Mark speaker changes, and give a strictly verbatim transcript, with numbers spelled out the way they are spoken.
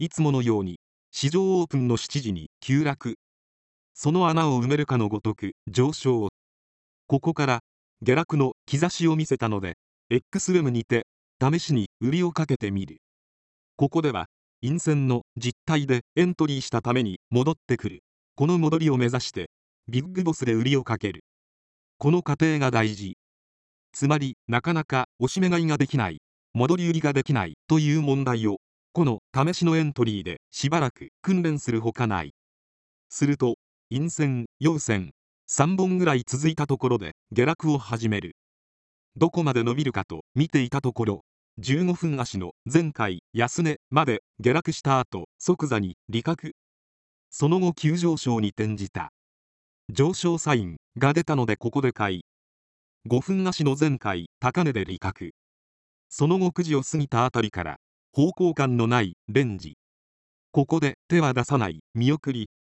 Speaker 1: いつものように市場オープンのしちじに急落。その穴を埋めるかのごとく上昇。ここから下落の兆しを見せたので エックスエム にて試しに売りをかけてみる。ここでは陰線の実態でエントリーしたために戻ってくる。この戻りを目指してビッグボスで売りをかける。この過程が大事。つまりなかなか押し目買いができない、戻り売りができないという問題をこの試しのエントリーでしばらく訓練するほかない。すると陰線陽線さんぼんぐらい続いたところで下落を始める。どこまで伸びるかと見ていたところ、じゅうごふん足の前回安値まで下落した後即座に利確。その後急上昇に転じた。上昇サインが出たのでここで買い。ごふん足の前回高値で利確。その後くじを過ぎたあたりから方向感のないレンジ。ここで手は出さない見送り。